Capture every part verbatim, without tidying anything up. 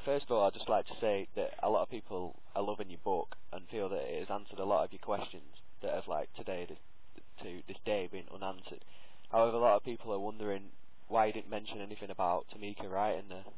first of all, I'd just like to say that a lot of people are loving your book and feel that it has answered a lot of your questions that have, like, today this, to this day been unanswered. However, a lot of people are wondering why you didn't mention anything about Tamika Wright in there.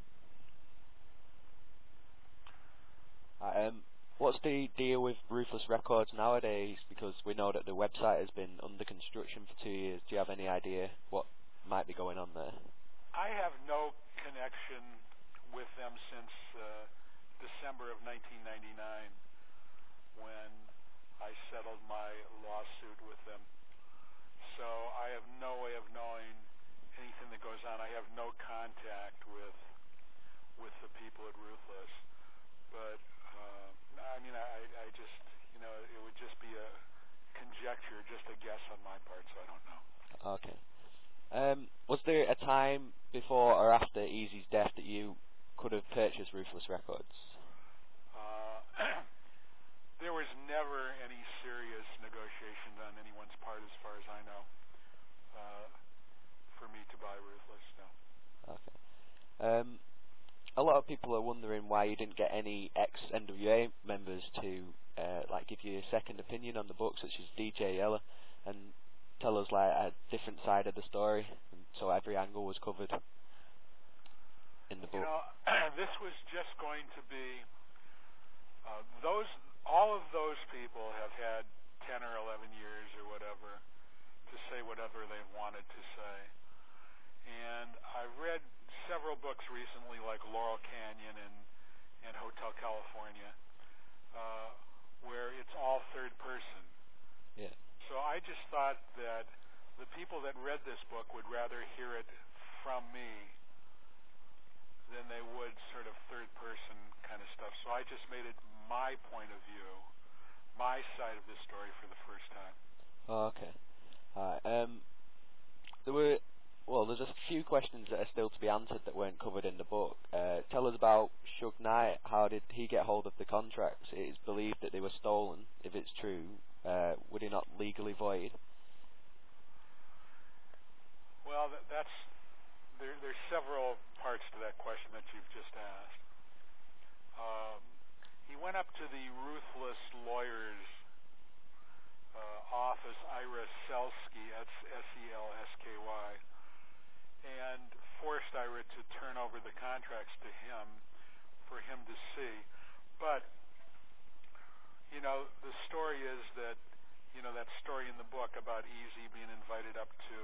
Uh, um, what's the deal with Ruthless Records nowadays? Because we know that the website has been under construction for two years. Do you have any idea what might be going on there? I have no connection with them since uh, December of nineteen ninety-nine, when I settled my lawsuit with them. So I have no way of knowing anything that goes on. I have no contact with with the people at Ruthless. But uh, I mean, I, I just, you know, it would just be a conjecture, just a guess on my part. So I don't know. Okay. Um, was there a time before or after Eazy's death that you could have purchased Ruthless Records? Uh, there was never any serious negotiations on anyone's part, as far as I know, uh, for me to buy Ruthless. No. Okay. Um, a lot of people are wondering why you didn't get any ex-N W A members to uh, like give you a second opinion on the book, such as D J Yella, and tell us like a different side of the story, and so every angle was covered in the book. You know, this was just going to be uh, those. All of those people have had ten or eleven years or whatever to say whatever they wanted to say, and I've read several books recently, like Laurel Canyon and and Hotel California, uh, where it's all third person. Yeah. So I just thought that the people that read this book would rather hear it from me than they would sort of third person kind of stuff. So I just made it my point of view, my side of this story for the first time. Oh, okay. Alright. Um, there were, well, there's a few questions that are still to be answered that weren't covered in the book. Uh, tell us about Suge Knight. How did he get hold of the contracts? It is believed that they were stolen. If it's true, uh, would he not legally void? Well, that, that's there, there's several parts to that question that you've just asked. Um, he went up to the Ruthless lawyers' uh, office, Ira Selsky, that's S E L S K Y, and forced Ira to turn over the contracts to him for him to see. But, you know, the story is that, you know, that story in the book about Eazy being invited up to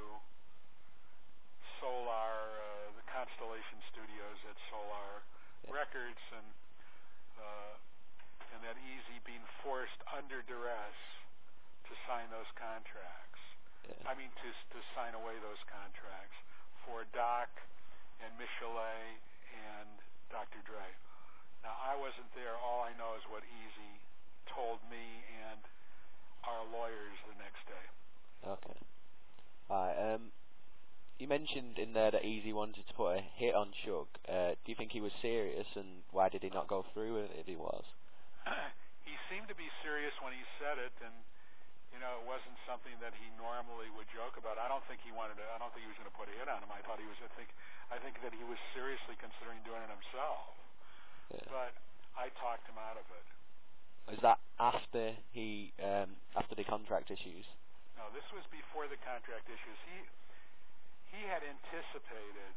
Solar, uh, the Constellation Studios at Solar Yeah. Records, and uh, and that Eazy being forced under duress to sign those contracts. Yeah. I mean, to to sign away those contracts for Doc and Michelet and Doctor Dre. Now, I wasn't there. All I know is what Eazy told me and our lawyers the next day. Okay. Alright, um, you mentioned in there that Eazy wanted to put a hit on Suge. Uh, do you think he was serious, and why did he not go through with it if he was? He seemed to be serious when he said it, and you know, it wasn't something that he normally would joke about. I don't think he wanted to. I don't think he was going to put a hit on him. I thought he was. I think. I think that he was seriously considering doing it himself. Yeah. But I talked him out of it. Is that after he um, after the contract issues? No, this was before the contract issues. He he had anticipated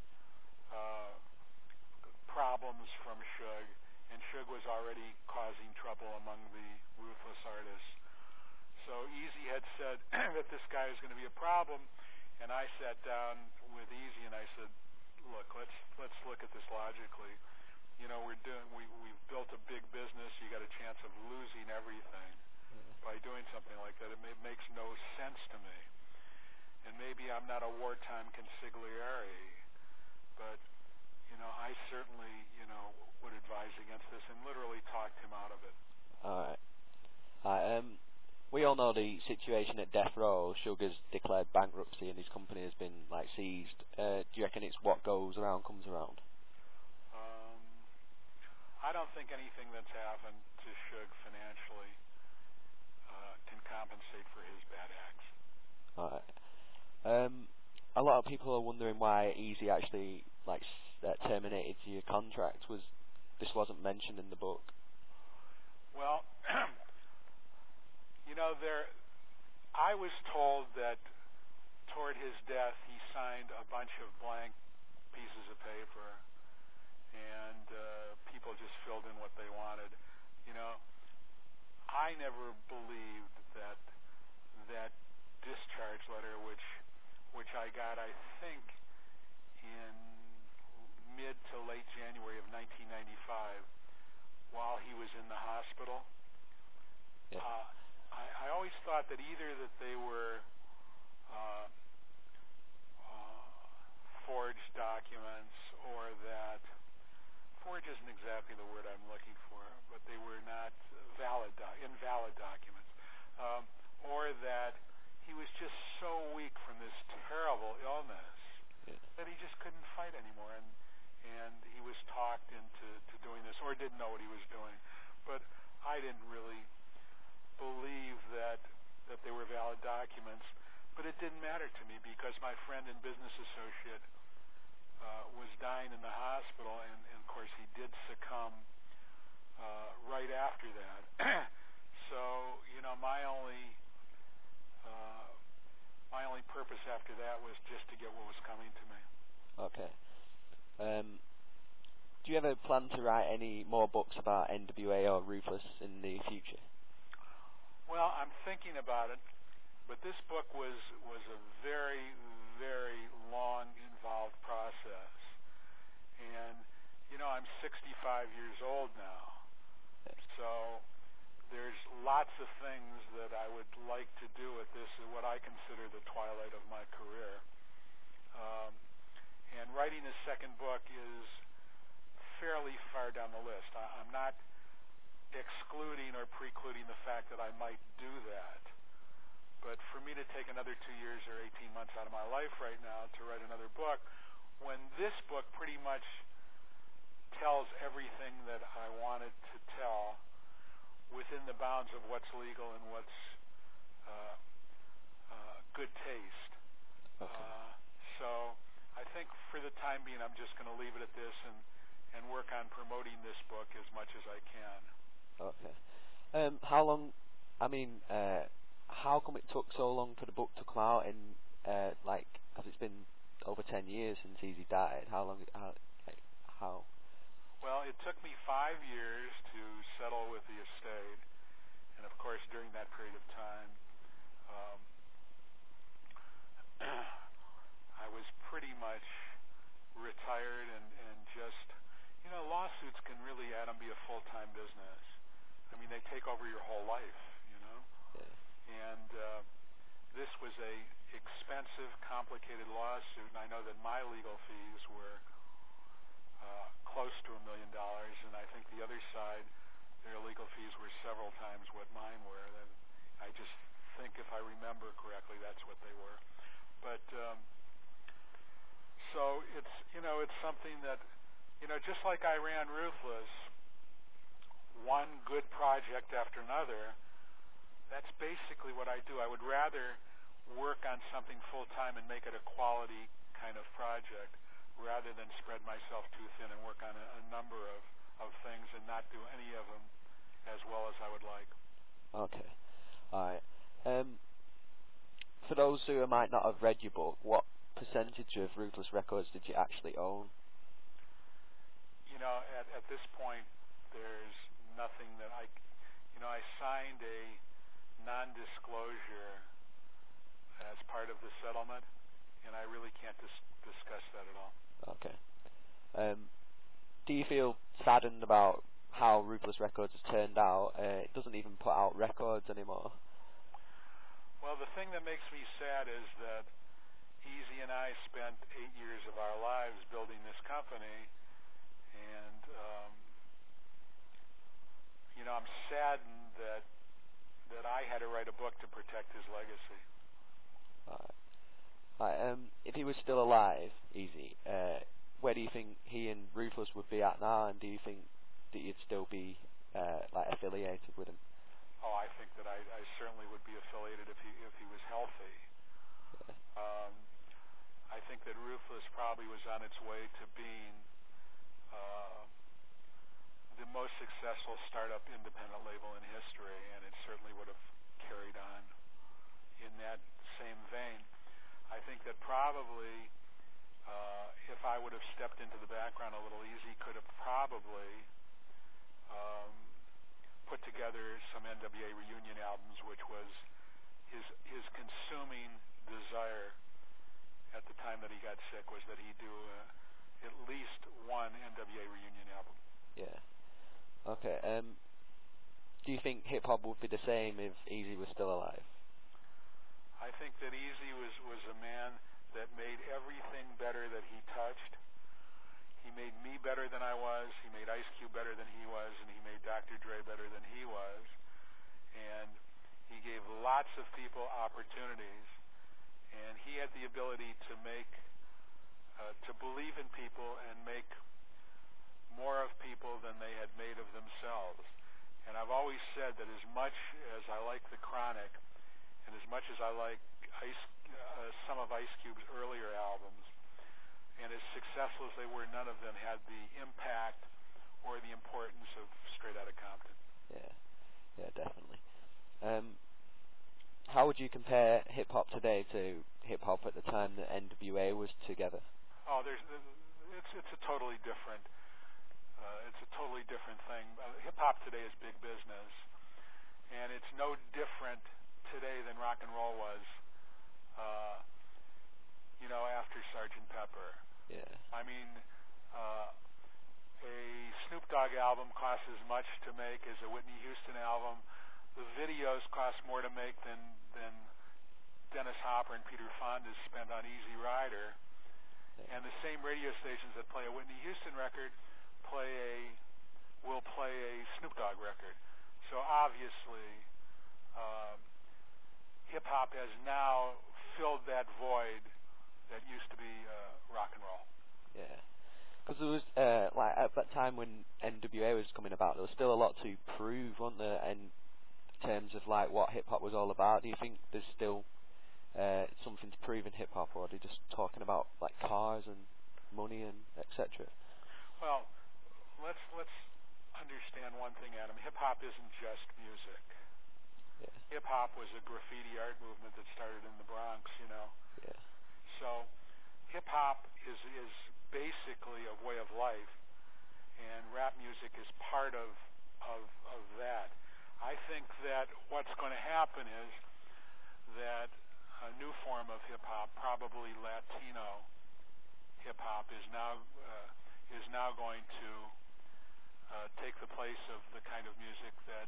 uh, problems from Suge, and Suge was already causing trouble among the Ruthless artists. So Eazy had said that this guy is going to be a problem, and I sat down with Eazy and I said, "Look, let's let's look at this logically. You know, we're doing we we've built a big business. You got a chance of losing everything by doing something like that. It, may, it makes no sense to me. And maybe I'm not a wartime consigliere, but you know, I certainly you know would advise against this and literally talked him out of it." All right. Alright, um, we all know the situation at Death Row. Suge has declared bankruptcy and his company has been like seized. Uh, do you reckon it's what goes around comes around? Um, I don't think anything that's happened to Suge financially uh, can compensate for his bad acts. Alright. Um, a lot of people are wondering why Eazy actually like uh, terminated your contract. Was this wasn't mentioned in the book? Well, you know, there. I was told that toward his death he signed a bunch of blank pieces of paper, and uh, people just filled in what they wanted. You know, I never believed that that discharge letter, which which I got, I think, in mid to late January of nineteen ninety-five, while he was in the hospital. Yeah. Uh, I, I always thought that either that they were uh, uh, forged documents, or that forge isn't exactly the word I'm looking for, but they were not valid, do- invalid documents, um, or that he was just so weak from this terrible illness Yeah. that he just couldn't fight anymore, and and he was talked into to doing this, or didn't know what he was doing. But I didn't really believe that that they were valid documents. But it didn't matter to me, because my friend and business associate uh, was dying in the hospital, and, and of course he did succumb uh, right after that. So, you know, my only uh, my only purpose after that was just to get what was coming to me. Okay. Um, do you ever plan to write any more books about N W A or Ruthless in the future? Well, I'm thinking about it, but this book was was a very, very long, involved process. And, you know, I'm sixty-five years old now, so there's lots of things that I would like to do at this, what I consider the twilight of my career. Um, and writing a second book is fairly far down the list. I, I'm not excluding or precluding the fact that I might do that. But for me to take another two years or eighteen months out of my life right now to write another book, when this book pretty much tells everything that I wanted to tell within the bounds of what's legal and what's uh, uh, good taste. Okay. Uh, so I think for the time being, I'm just going to leave it at this and, and work on promoting this book as much as I can. Okay. Um, how long? I mean, uh, how come it took so long for the book to come out? In uh, like, because it's been over ten years since Easy died. How long? How? Like, how? Well, it took me five years to settle with the estate, and of course, during that period of time, um, I was pretty much retired, and, and just, you know, lawsuits can really, Adam, be a full-time business. I mean, they take over your whole life, you know? Yeah. And uh, this was a expensive, complicated lawsuit, and I know that my legal fees were uh, close to a million dollars, and I think the other side, their legal fees were several times what mine were. And I just think, if I remember correctly, that's what they were. But um, so it's, you know, it's something that, you know, just like I ran Ruthless, one good project after another, that's basically what I do. I would rather work on something full-time and make it a quality kind of project rather than spread myself too thin and work on a, a number of, of things and not do any of them as well as I would like. Okay. All right. Um, for those who might not have read your book, what percentage of Ruthless Records did you actually own? You know, at, at this point, there's nothing that I, you know, I signed a non-disclosure as part of the settlement, and I really can't dis- discuss that at all. Okay. Um, do you feel saddened about how Ruthless Records has turned out? Uh, it doesn't even put out records anymore. Well, the thing that makes me sad is that Easy and I spent eight years of our lives building this company, and um, you know, I'm saddened that that I had to write a book to protect his legacy. Right. Right, um, if he was still alive, Easy, uh, where do you think he and Ruthless would be at now, and do you think that you'd still be uh, like affiliated with him? Oh, I think that I, I certainly would be affiliated if he if he was healthy. Yeah. Um, I think that Ruthless probably was on its way to being uh, successful startup independent label in history, and it certainly would have carried on in that same vein. I think that probably uh, if I would have stepped into the background a little, Easy could have probably um, put together some N W A reunion albums, which was his his consuming desire at the time that he got sick, was that he do uh, at least one N W A reunion album. Yeah. Okay. Um, do you think hip hop would be the same if Easy was still alive? I think that Easy was was a man that made everything better that he touched. He made me better than I was. He made Ice Cube better than he was, and he made Doctor Dre better than he was. And he gave lots of people opportunities, and he had the ability to make, uh, to believe in people and make more of people than they had made of themselves. And I've always said that as much as I like The Chronic, and as much as I like Ice, uh, some of Ice Cube's earlier albums, and as successful as they were, none of them had the impact or the importance of Straight Outta Compton. Yeah, yeah, definitely. Um, how would you compare hip hop today to hip hop at the time that N W A was together? Oh, there's it's it's a totally different uh, it's a totally different thing. Uh, hip hop today is big business, and it's no different today than rock and roll was, uh, you know, after Sergeant Pepper. Yeah. I mean, uh, a Snoop Dogg album costs as much to make as a Whitney Houston album. The videos cost more to make than than Dennis Hopper and Peter Fonda spent on Easy Rider. Yeah. And the same radio stations that play a Whitney Houston record play a will play a Snoop Dogg record. So obviously, uh, hip hop has now filled that void that used to be uh, rock and roll. Yeah, because there was uh, like at that time when N W A was coming about, there was still a lot to prove, wasn't there? And in terms of like what hip hop was all about, do you think there's still uh, something to prove in hip hop, or are they just talking about like cars and money and et cetera? Well, let's let's understand one thing, Adam. Hip hop isn't just music. Yeah. Hip hop was a graffiti art movement that started in the Bronx, you know. Yeah. So hip hop is is basically a way of life, and rap music is part of of of that. I think that what's going to happen is that a new form of hip hop, probably Latino hip hop, is now uh, is now going to uh, take the place of the kind of music that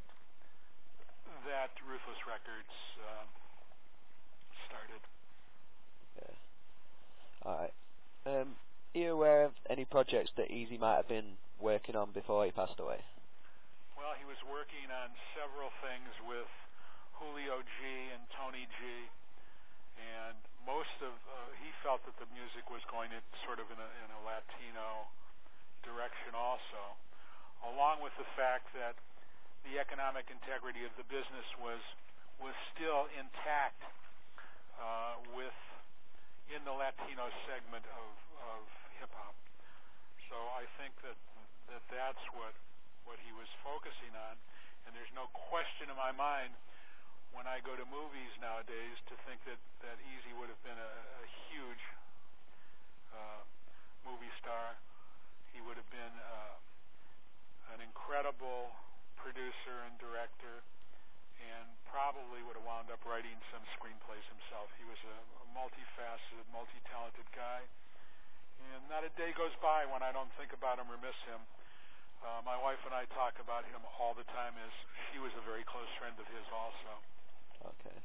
that Ruthless Records uh, started. Yeah. All right. Um, are you aware of any projects that Easy might have been working on before he passed away? Well, he was working on several things with Julio G and Tony G, and most of uh, he felt that the music was going in sort of in a, in a Latino direction also, along with the fact that the economic integrity of the business was was still intact uh, with in the Latino segment of, of hip hop. So I think that that that's what what he was focusing on, and there's no question in my mind when I go to movies nowadays to think that that Easy would have been a, a huge uh, movie star. He would have been uh, an incredible producer and director, and probably would have wound up writing some screenplays himself. He was a, a multifaceted, multi-talented guy, and not a day goes by when I don't think about him or miss him. Uh, my wife and I talk about him all the time, as she was a very close friend of his also. Okay.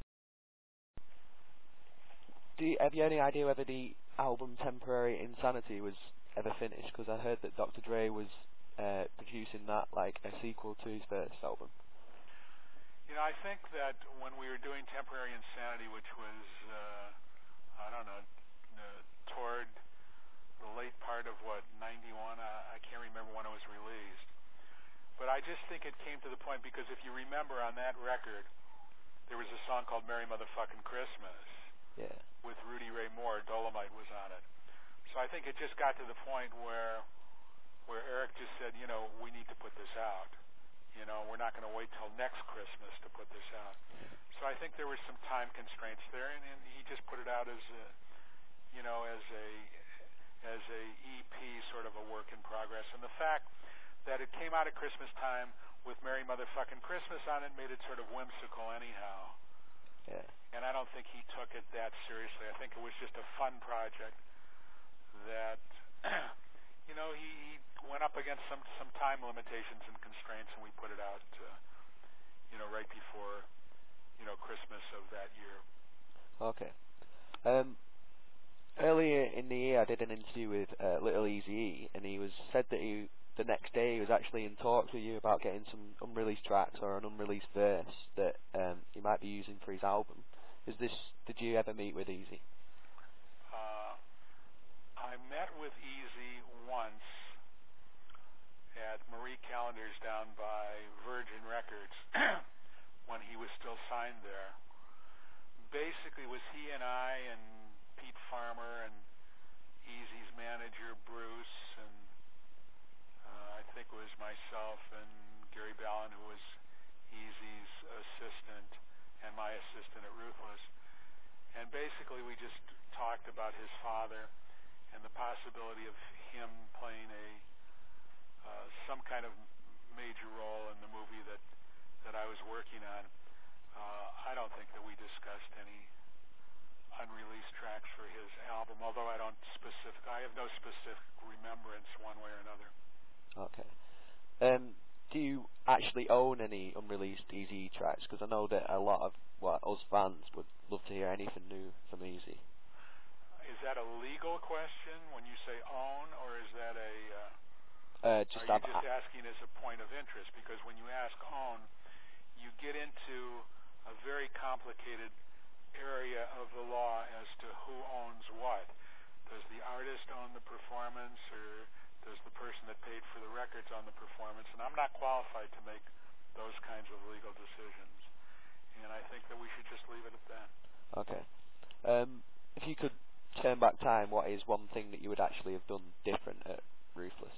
Do you, have you any idea whether the album Temporary Insanity was ever finished? Because I heard that Doctor Dre was uh, producing that like a sequel to his first album. You know, I think that when we were doing Temporary Insanity, which was, uh, I don't know, uh, toward the late part of, what, ninety-one, I, I can't remember when it was released. But I just think it came to the point, because if you remember on that record, there was a song called Merry Motherfucking Christmas. Yeah. With Rudy Ray Moore. Dolomite was on it. So I think it just got to the point where where Eric just said, you know, we need to put this out. And uh, we put it out. And uh, you know, we're not going to wait till next Christmas to put this out. So I think there were some time constraints there, and, and he just put it out as a, you know, as a as a E P, sort of a work in progress. And the fact that it came out at Christmas time with Merry Motherfucking Christmas on it made it sort of whimsical anyhow. Yeah. And I don't think he took it that seriously. I think it was just a fun project that, you know, he, he went up against some, some time limitations and constraints, and we put it out, uh, you know, right before, you know, Christmas of that year. Okay. Um, earlier in the year, I did an interview with uh, Little Eazy-E, and he was said that he the next day he was actually in talks with you about getting some unreleased tracks or an unreleased verse that um, he might be using for his album. Is this? Did you ever meet with Eazy? Uh, I met with Eazy once at Marie Callender's down by Virgin Records when he was still signed there. Basically, it was he and I and Pete Farmer and Eazy's manager Bruce, and uh, I think it was myself and Gary Ballin, who was Eazy's assistant and my assistant at Ruthless. And basically, we just talked about his father and the possibility of him playing a uh, some kind of major role in the movie that that I was working on. Uh, I don't think that we discussed any unreleased tracks for his album, although I don't specific. I have no specific remembrance one way or another. Okay. Um, do you actually own any unreleased Eazy tracks? Because I know that a lot of well, us fans would love to hear anything new from Eazy. Is that a legal question when you say own, or is that a? Uh, uh, just are you have, just asking as a point of interest? Because when you ask own, you get into a very complicated area of the law as to who owns what. Does the artist own the performance, or does the person that paid for the records own the performance? And I'm not qualified to make those kinds of legal decisions. And I think that we should just leave it at that. Okay. Um, if you could turn back time, what is one thing that you would actually have done different at Ruthless?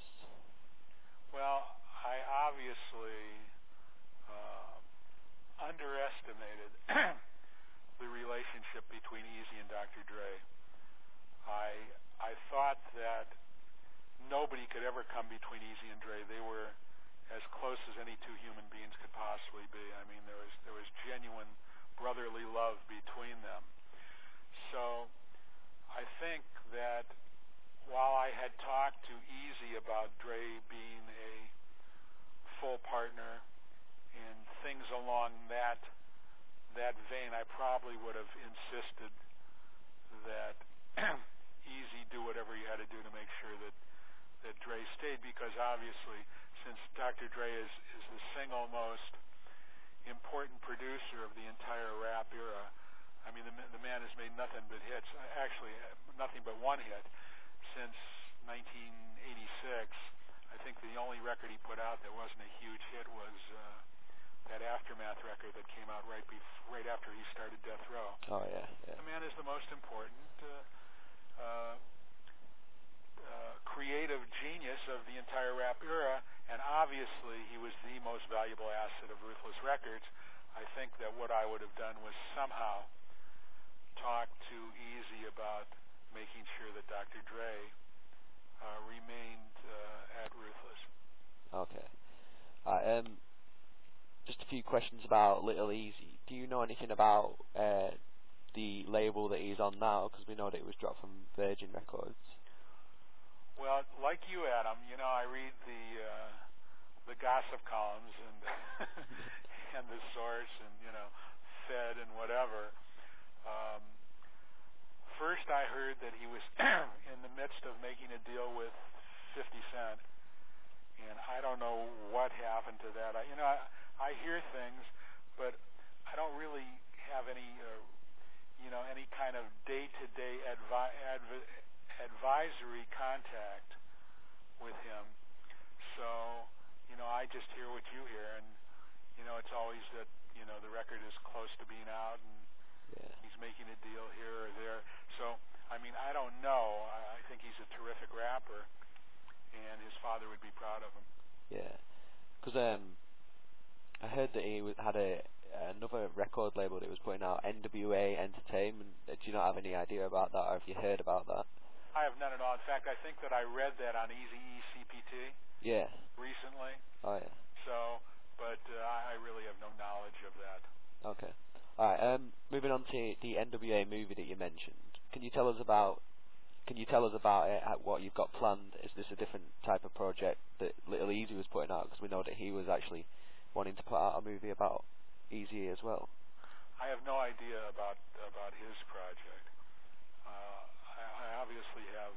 Well, I obviously uh, underestimated the relationship between Eazy and Doctor Dre. I I thought that nobody could ever come between Eazy and Dre. They were as close as any two human beings could possibly be. I mean, there was there was genuine brotherly love between them. So I think that while I had talked to Eazy about Dre being a full partner and things along that that vein, I probably would have insisted that Eazy do whatever he had to do to make sure that that Dre stayed, because obviously, since Doctor Dre is, is the single most important producer of the entire rap era, I mean, the, the man has made nothing but hits, actually nothing but one hit since nineteen eighty-six. I think the only record he put out that wasn't a huge hit was uh, that Aftermath record that came out right bef- right after he started Death Row. Oh, yeah. yeah. The man is the most important uh, uh, Uh, creative genius of the entire rap era, and obviously he was the most valuable asset of Ruthless Records. I think that what I would have done was somehow talk to Eazy about making sure that Doctor Dre uh, remained uh, at Ruthless. Okay. Uh, um, just a few questions about Little Eazy. Do you know anything about uh, the label that he's on now? Because we know that it was dropped from Virgin Records. Well, like you, Adam, you know, I read the uh, the gossip columns and and the Source and, you know, Fed and whatever. Um, first, I heard that he was in the midst of making a deal with fifty Cent, and I don't know what happened to that. I, you know, I, I hear things, but I don't really have any, uh, you know, any kind of day-to-day advi- adv- advisory contact with him. So, you know, I just hear what you hear, and, you know, it's always that, you know, the record is close to being out, and Yeah. he's making a deal here or there. So, I mean, I don't know. I, I think he's a terrific rapper, and his father would be proud of him. Yeah. Because um, heard that he w- had a another record label that was putting out, N W A Entertainment. Uh, Do you not have any idea about that, or have you heard about that? I have none at all. In fact, I think that I read that on Eazy-E C P T Yeah. recently. Oh yeah. So, but uh, I I really have no knowledge of that. Okay. All right. Um, moving on to the N W A movie that you mentioned. Can you tell us about? Can you tell us about it? how- What you've got planned? Is this a different type of project that Little Easy was putting out? Because we know that he was actually wanting to put out a movie about Easy as well. I have no idea about about his project. Uh, I, I obviously have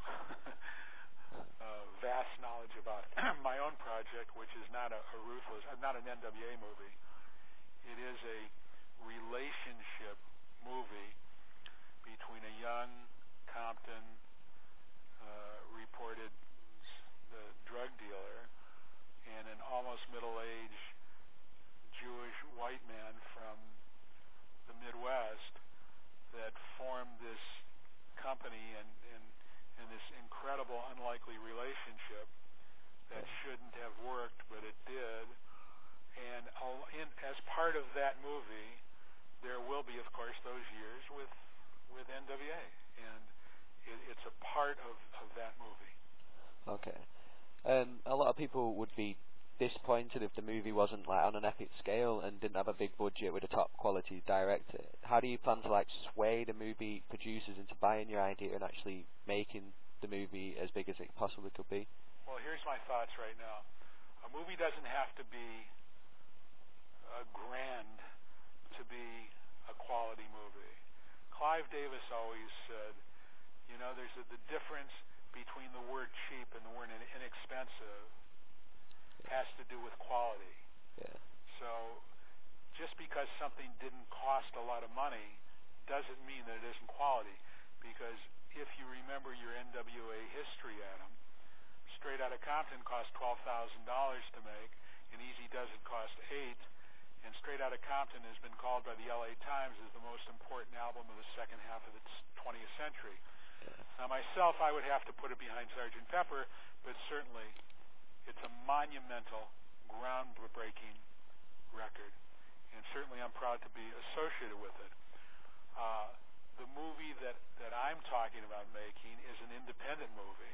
uh, vast knowledge about my own project, which is not a, a ruthless, uh, not an N W A movie. It is a relationship movie between a young Compton uh, reported the drug dealer and an almost middle-aged Jewish white man from the Midwest that formed this company and, and, and this incredible, unlikely relationship that shouldn't have worked, but it did. And in, as part of that movie, there will be, of course, those years with with N W A, and it, it's a part of, of that movie. Okay. Um, a lot of people would be disappointed if the movie wasn't like on an epic scale and didn't have a big budget with a top quality director. How do you plan to like sway the movie producers into buying your idea and actually making the movie as big as it possibly could be? Well, here's my thoughts right now. A movie doesn't have to be uh, grand to be a quality movie. Clive Davis always said, you know, there's a, the difference between the word cheap and the word inexpensive has to do with quality. Yeah. So just because something didn't cost a lot of money doesn't mean that it isn't quality. Because if you remember your N W A history, Adam, Straight Outta Compton cost twelve thousand dollars to make, and Easy Does It cost eight. And Straight Outta Compton has been called by the L A Times as the most important album of the second half of the twentieth century. Yeah. Now, myself, I would have to put it behind Sergeant Pepper, but certainly it's a monumental, groundbreaking record, and certainly I'm proud to be associated with it. Uh, the movie that, that I'm talking about making is an independent movie.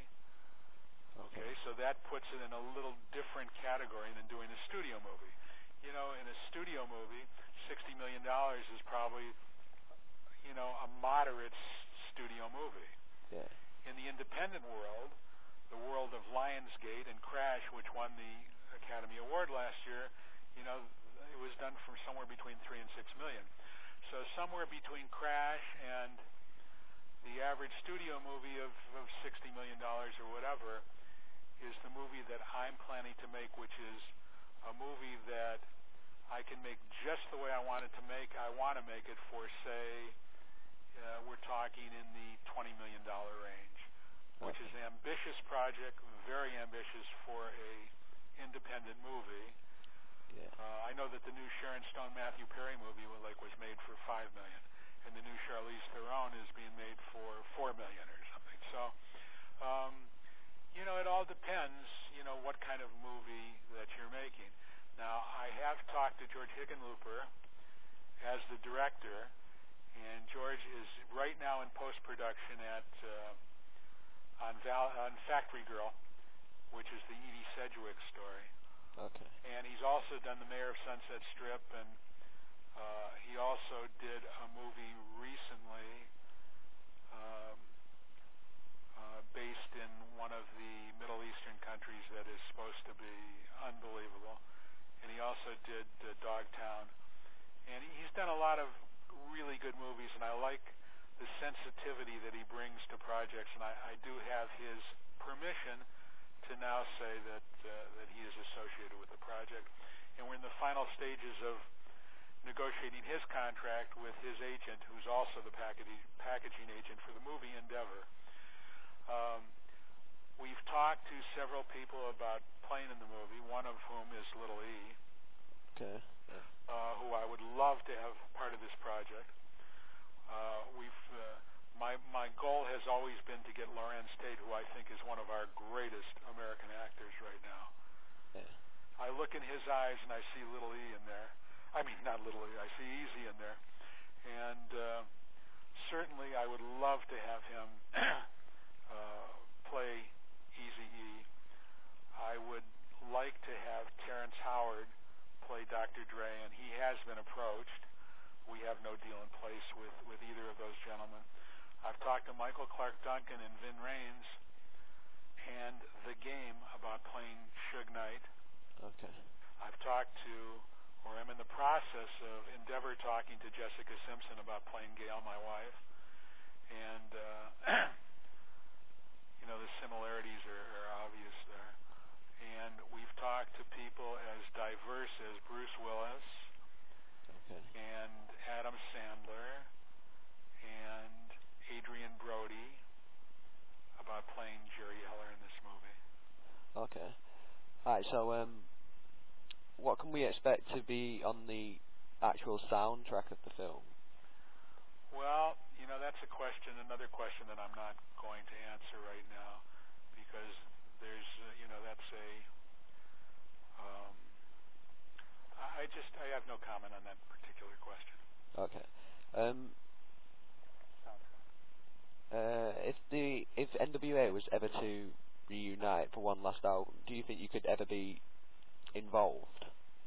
Okay, so that puts it in a little different category than doing a studio movie. You know, in a studio movie, sixty million dollars is probably, you know, a moderate studio movie. Yeah. In the independent world, the world of Lionsgate and Crash, which won the Academy Award last year, you know, it was done from somewhere between three and six million. So somewhere between Crash and the average studio movie of, of sixty million dollars or whatever is the movie that I'm planning to make, which is a movie that I can make just the way I want it to make. I want to make it for, say, uh, we're talking in the twenty million dollars range, which is an ambitious project, very ambitious for a independent movie. Yeah. Uh, I know that the new Sharon Stone Matthew Perry movie was, like was made for five million dollars, and the new Charlize Theron is being made for four million dollars or something. So, um, you know, it all depends, you know, what kind of movie that you're making. Now, I have talked to George Hickenlooper as the director, and George is right now in post-production at uh, on, Val, on Factory Girl, which is the Edie Sedgwick story. Okay. And he's also done The Mayor of Sunset Strip, and uh, he also did a movie recently um, uh, based in one of the Middle Eastern countries that is supposed to be unbelievable. And he also did uh, Dogtown. And he, he's done a lot of really good movies, and I like the sensitivity that he brings to projects, and I, I do have his permission to now say that uh, that he is associated with the project. And we're in the final stages of negotiating his contract with his agent, who's also the packaging, packaging agent for the movie Endeavor. Um, we've talked to several people about playing in the movie, one of whom is Little E, Okay. Yeah. uh, who I would love to have part of this project. Uh, we've uh, my my goal has always been to get Lorenz Tate, who I think is one of our greatest American actors right now. Yeah. I look in his eyes and I see little E in there. I mean, not little E, I see Easy in there. And uh, certainly I would love to have him uh, play Eazy-E. I would like to have Terrence Howard play Doctor Dre, and he has been approached. We have no deal in place with, with either of those gentlemen. I've talked to Michael Clark Duncan and Vin Raines and The Game about playing Suge Knight. Okay. I've talked to, or I'm in the process of endeavor talking to Jessica Simpson about playing Gail, my wife. And, uh, you know, the similarities are, are obvious there. And we've talked to people as diverse as Bruce Willis, okay, and Adam Sandler, and Adrian Brody about playing Jerry Heller in this movie. Okay. Alright, so um, what can we expect to be on the actual soundtrack of the film? Well, you know, that's a question, another question that I'm not going to answer right now, because there's, uh, you know, that's a, um, I just, I have no comment on that particular question. Okay. Um, uh, if the if N W A was ever to reunite for one last album, do you think you could ever be involved?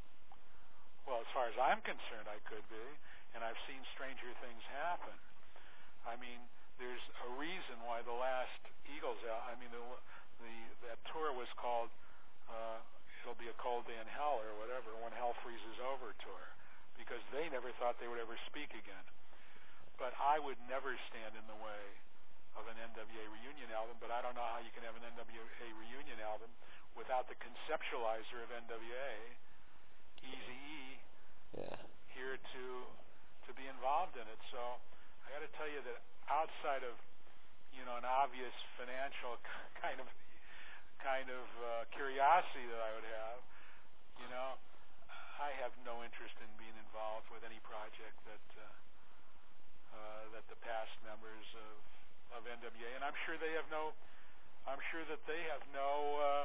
Well, as far as I'm concerned, I could be, and I've seen stranger things happen. I mean, there's a reason why the last Eagles, I mean, the, the that tour was called uh, "It'll Be a Cold Day in Hell" or whatever, "When Hell Freezes Over" tour, because they never thought they would ever speak again. But I would never stand in the way of an N W A reunion album. But I don't know how you can have an N W A reunion album without the conceptualizer of N W A, Eazy-E, Yeah. here to to be involved in it. So I got to tell you that outside of, you know, an obvious financial kind of kind of uh, curiosity that I would have, you know, I have no interest in being involved with any project that uh, uh, that the past members of of N W A, and I'm sure they have no, I'm sure that they have no uh,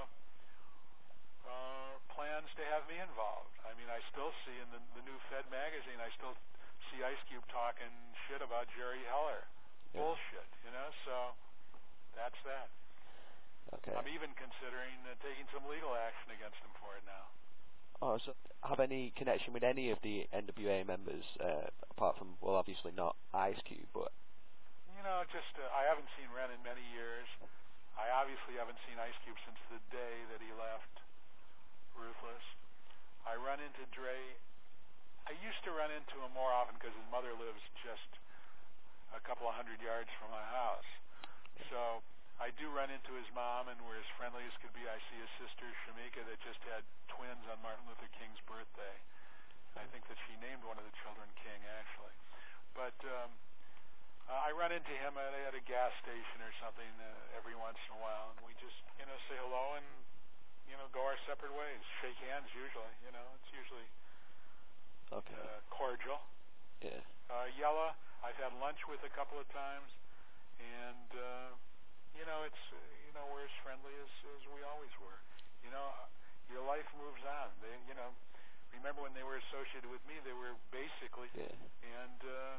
uh, plans to have me involved. I mean, I still see in the, the new Fed magazine, I still see Ice Cube talking shit about Jerry Heller. Yeah. Bullshit, you know, so that's that. Okay. I'm even considering uh, taking some legal action against him for it now. Oh, so have any connection with any of the N W A members, uh, apart from, well, obviously not Ice Cube, but... You know, just, uh, I haven't seen Ren in many years. I obviously haven't seen Ice Cube since the day that he left Ruthless. I run into Dre. I used to run into him more often because his mother lives just a couple of hundred yards from my house. So I do run into his mom, and we're as friendly as could be. I see his sister, Shamika, that just had twins on Martin Luther King's birthday. I think that she named one of the children King, actually. But um, uh, I run into him at, at a gas station or something uh, every once in a while, and we just, you know, say hello and, you know, go our separate ways. Shake hands usually, you know. It's usually Okay. uh, cordial. Yeah. Uh, Yella, I've had lunch with a couple of times, and, uh, you know, it's, uh, you know, we're as friendly as, as we always were. You know, your life moves on. They, you know, remember when they were associated with me, they were basically, Yeah. and, uh,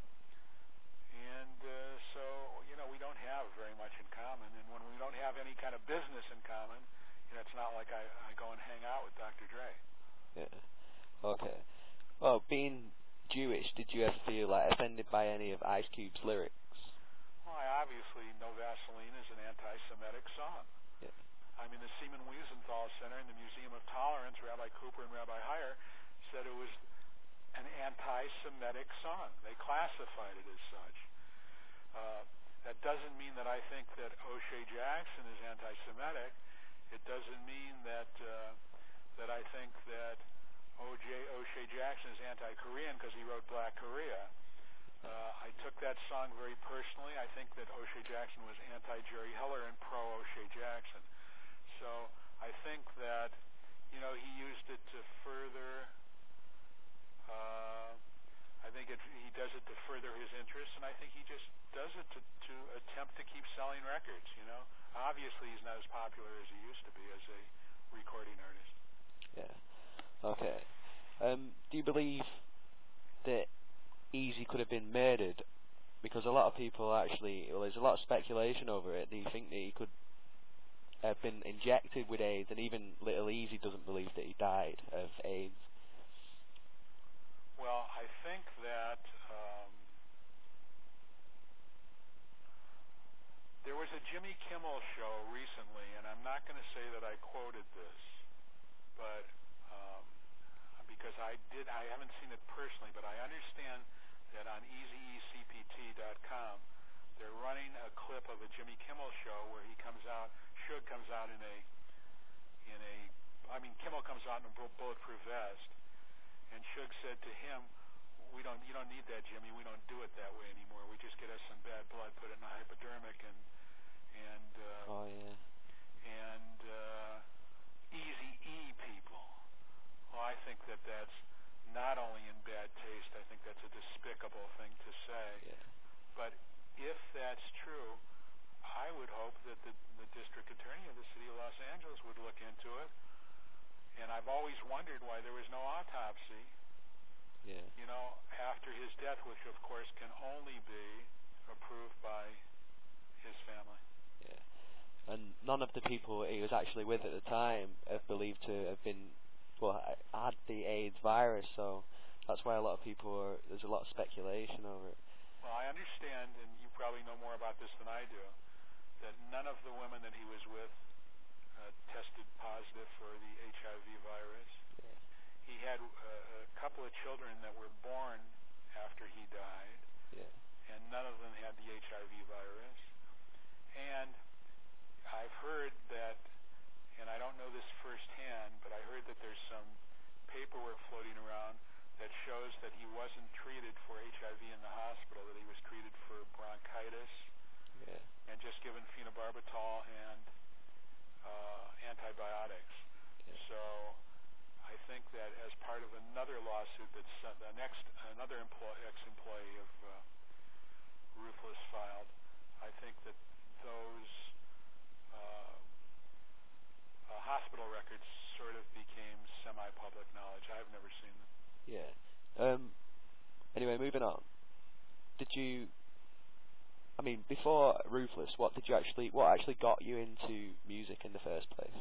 and uh, so, you know, we don't have very much in common. And when we don't have any kind of business in common, you know, it's not like I, I go and hang out with Doctor Dre. Yeah. Okay. Well, being Jewish, did you ever feel like offended by any of Ice Cube's lyrics? Well, I obviously know Vaseline is an anti-Semitic song. Yeah. I mean, the Seaman Wiesenthal Center and the Museum of Tolerance, Rabbi Cooper and Rabbi Heyer, said it was an anti-Semitic song. They classified it as such. Uh, that doesn't mean that I think that O'Shea Jackson is anti-Semitic. It doesn't mean that uh, that I think that O J O'Shea Jackson is anti-Korean because he wrote Black Korea. Uh, I took that song very personally. I think that O'Shea Jackson was anti-Jerry Heller and pro-O'Shea Jackson. So I think that, you know, he used it to further, uh, I think it, he does it to further his interests, and I think he just does it to, to attempt to keep selling records, you know. Obviously he's not as popular as he used to be as a recording artist. Yeah. Um, do you believe that Easy could have been murdered? Because a lot of people actually, well, there's a lot of speculation over it. Do you think that he could have been injected with AIDS, and even Little Easy doesn't believe that he died of AIDS? Well, I think that um, there was a Jimmy Kimmel show recently, and I'm not going to say that I quoted this, but um, because I did, I haven't seen it personally, but I understand that on easy e c p t dot com they're running a clip of a Jimmy Kimmel show where he comes out, Suge comes out in a, in a, I mean Kimmel comes out in a bulletproof vest, and Suge said to him, "We don't, you don't need that, Jimmy. We don't do it that way anymore. We just get us some bad blood, put it in a hypodermic, and and uh, Oh yeah. and uh, easy E people." Well, I think that that's not only in bad taste. I think that's a despicable thing to say. Yeah. But if that's true, I would hope that the, the district attorney of the city of Los Angeles would look into it. And I've always wondered why there was no autopsy. Yeah. You know, after his death, which of course can only be approved by his family. Yeah. And none of the people he was actually with at the time are believed to have been, well, had the AIDS virus, so that's why a lot of people are, there's a lot of speculation over it. Well, I understand, and you probably know more about this than I do, that none of the women that he was with uh, tested positive for the H I V virus. Yeah. He had uh, a couple of children that were born after he died, Yeah. and none of them had the H I V virus. And I've heard that, and I don't know this firsthand, but I heard that there's some paperwork floating around that shows that he wasn't treated for H I V in the hospital, that he was treated for bronchitis, Yeah. and just given phenobarbital and uh, antibiotics. Yeah. So I think that as part of another lawsuit that's uh, the next another employ, ex-employee of uh, Ruthless filed, I think that those uh, uh, hospital records sort of became semi-public knowledge. I've never seen them. Yeah. Um. Anyway, moving on. Did you? I mean, before Ruthless, what did you actually? What actually got you into music in the first place?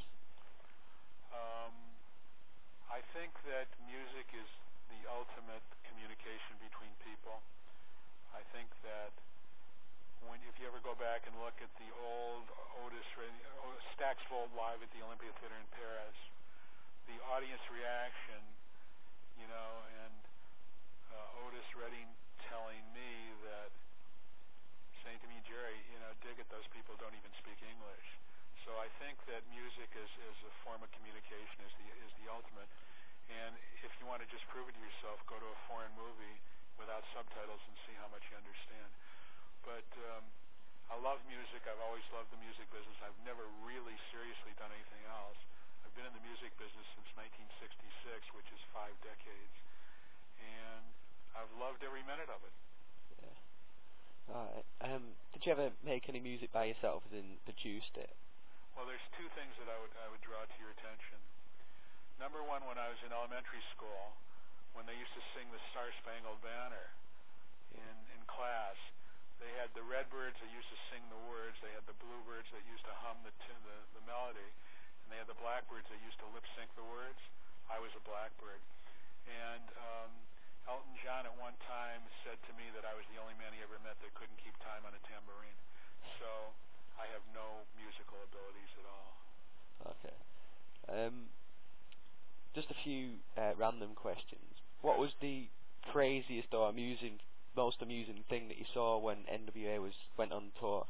Um, I think that music is the ultimate communication between people. I think that when, if you ever go back and look at the old Otis Stax Volt live at the Olympia Theater in Paris, the audience reaction, you know, and uh, Otis Redding telling me that, saying to me, "Jerry, you know, dig it, those people don't even speak English." So I think that music is, is a form of communication, is the is the ultimate. And if you want to just prove it to yourself, go to a foreign movie without subtitles and see how much you understand. But um, I love music. I've always loved the music business. I've never really seriously done anything else. I've been in the music business since nineteen sixty-six, which is five decades, and I've loved every minute of it. Yeah. Alright. Um. Did you ever make any music by yourself and produced it? Well, there's two things that I would I would draw to your attention. Number one, when I was in elementary school, when they used to sing the Star Spangled Banner in in class, they had the Redbirds that used to sing the words, they had the Bluebirds that used to hum the t- the, the melody, and they had the Blackbirds that used to lip sync the words. I was a Blackbird, and um, Elton John at one time said to me that I was the only man he ever met that couldn't keep time on a tambourine. So I have no musical abilities at all. Okay. Um. Just a few uh, random questions. What was the craziest or amusing, most amusing thing that you saw when N W A was went on tour?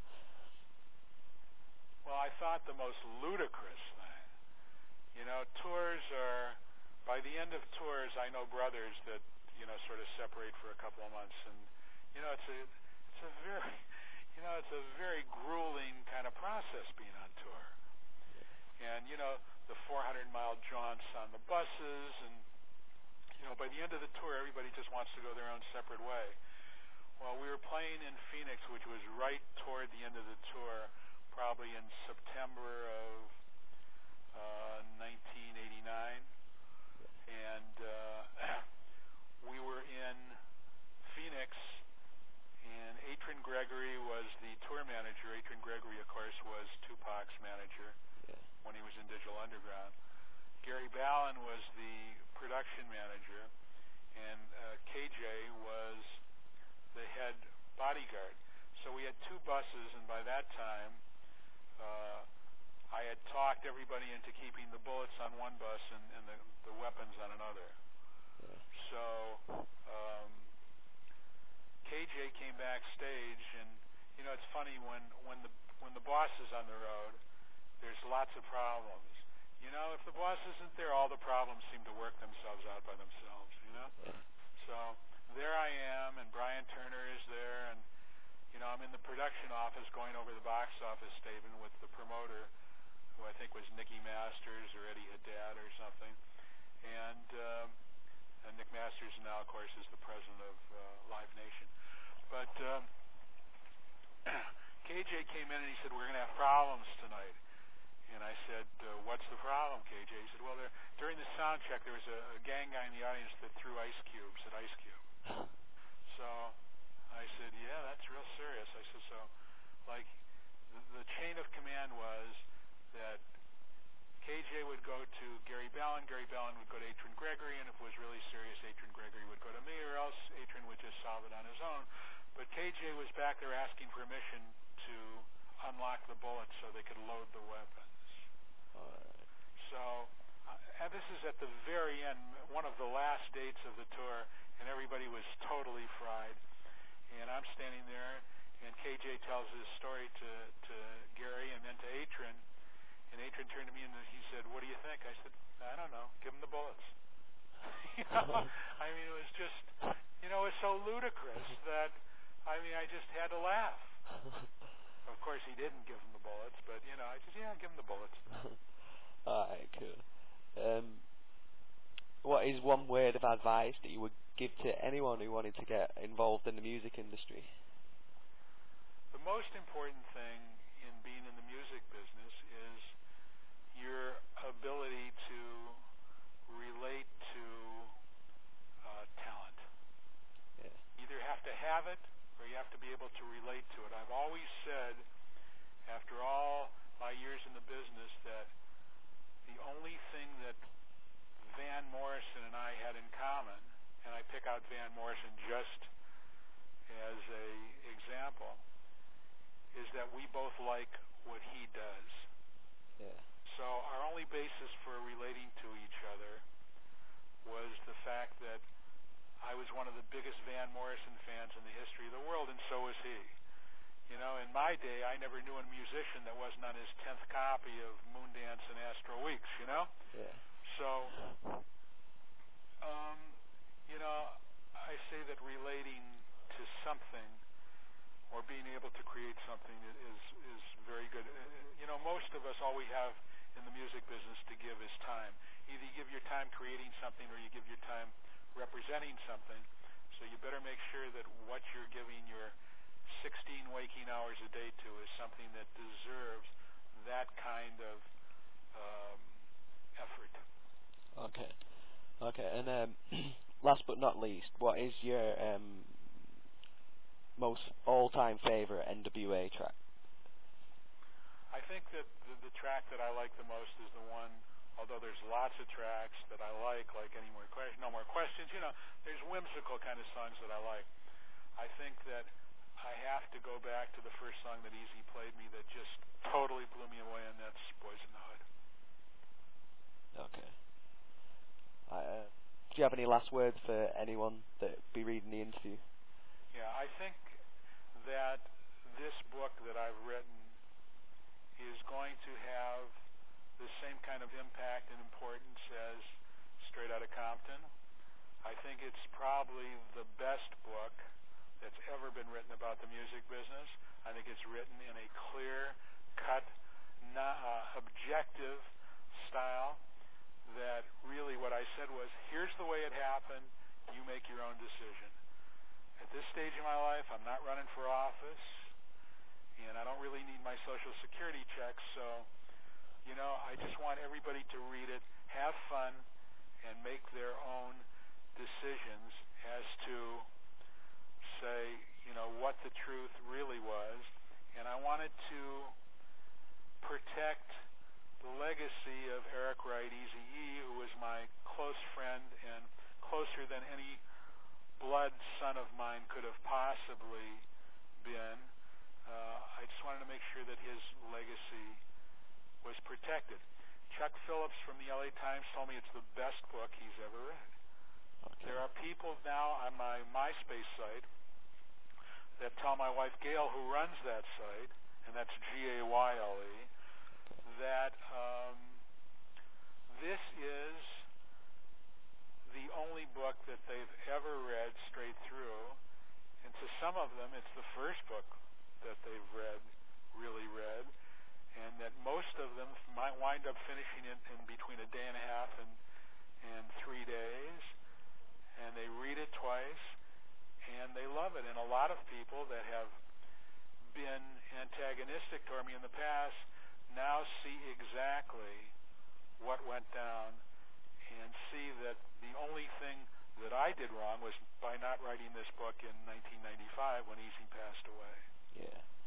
Well, I thought the most ludicrous thing. You know, tours are, by the end of tours, I know brothers that, you know, sort of separate for a couple of months, and you know, it's a, it's a very, you know, it's a very grueling kind of process being on tour. And you know, the four hundred mile jaunts on the buses, and you know, by the end of the tour, everybody just wants to go their own separate way. Well, we were playing in Phoenix, which was right toward the end of the tour, probably in September of uh, nineteen eighty-nine, and uh, Balin was the production manager, and uh, K J was the head bodyguard. So we had two buses, and by that time, uh, I had talked everybody into keeping the bullets on one bus and, and the, the weapons on another. Yeah. So um, K J came backstage, and you know it's funny when when the when the boss is on the road, there's lots of problems. You know, if the boss isn't there, all the problems seem to work themselves out by themselves. You know, Yeah. so there I am, and Brian Turner is there, and you know I'm in the production office going over the box office statement with the promoter, who I think was Nicky Masters or Eddie Haddad or something, and. Um, And Nick Masters now, of course, is the president of uh, Live Nation. But um, K J came in and he said, "We're going to have problems tonight." And I said, uh, "What's the problem, K J?" He said, "Well, there, during the sound check, there was a, a gang guy in the audience that threw ice cubes at Ice Cube." So I said, "Yeah, that's real serious." I said, "So, like, the, the chain of command was that K J would go to Gary Balin, Gary Balin would go to Adrian Gregory, and if it was really serious, Adrian Gregory would go to me, or else Adrian would just solve it on his own. But K J was back there asking permission to unlock the bullets so they could load the weapons. All right. So, uh, and this is at the very end, one of the last dates of the tour, and everybody was totally fried. And I'm standing there, and K J tells his story to, to Gary and then to Adrian. And Adrian turned to me and he said, "What do you think?" I said, "I don't know. Give him the bullets." you know? I mean, it was just, you know, it was so ludicrous that, I mean, I just had to laugh. Of course, he didn't give him the bullets, but, you know, I just, yeah, give him the bullets. All right, cool. Um, what is one word of advice that you would give to anyone who wanted to get involved in the music industry? The most important thing in being in the music business is your ability to relate to uh, talent. Yeah. You either have to have it or you have to be able to relate to it. I've always said, after all my years in the business, that the only thing that Van Morrison and I had in common, and I pick out Van Morrison just as a example, is that we both like what he does. Yeah. So our only basis for relating to each other was the fact that I was one of the biggest Van Morrison fans in the history of the world, and so was he. You know, in my day, I never knew a musician that wasn't on his tenth copy of Moondance and Astral Weeks, you know? Yeah. So, um, you know, I say that relating to something or being able to create something is is very good. You know, most of us, all we have in the music business to give is time. Either you give your time creating something or you give your time representing something. So you better make sure that what you're giving your sixteen waking hours a day to is something that deserves that kind of um, effort. Okay. Okay. And um, last but not least, what is your um, most all-time favorite N W A track? I think that the, the track that I like the most is the one, although there's lots of tracks that I like, like Any More Questions, No More Questions, you know, there's whimsical kind of songs that I like. I think that I have to go back to the first song that Easy played me that just totally blew me away, and that's Boys in the Hood. Okay. Uh, do you have any last words for anyone that be reading the interview? Yeah, I think that this book that I've written is going to have the same kind of impact and importance as Straight Outta Compton. I think it's probably the best book that's ever been written about the music business. I think it's written in a clear, cut, not, uh, objective style that really what I said was, here's the way it happened, you make your own decision. At this stage in my life, I'm not running for office, and I don't really need my Social Security checks, so, you know, I just want everybody to read it, have fun, and make their own decisions as to say, you know, what the truth really was. And I wanted to protect the legacy of Eric Wright, Eazy-E, who was closer than any blood son of mine could have possibly been. Uh, I just wanted to make sure that his legacy was protected. Chuck Phillips from the L A Times told me it's the best book he's ever read. Okay. There are people now on my MySpace site that tell my wife Gail, who runs that site, and that's G A Y L E, that um, this is the only book that they've ever read straight through, and to some of them it's the first book that they've read, really read, and that most of them might wind up finishing it in between a day and a half and, and three days, and they read it twice, and they love it. And a lot of people that have been antagonistic toward me in the past now see exactly what went down and see that the only thing that I did wrong was by not writing this book in nineteen ninety-five when Easy passed away. Yeah.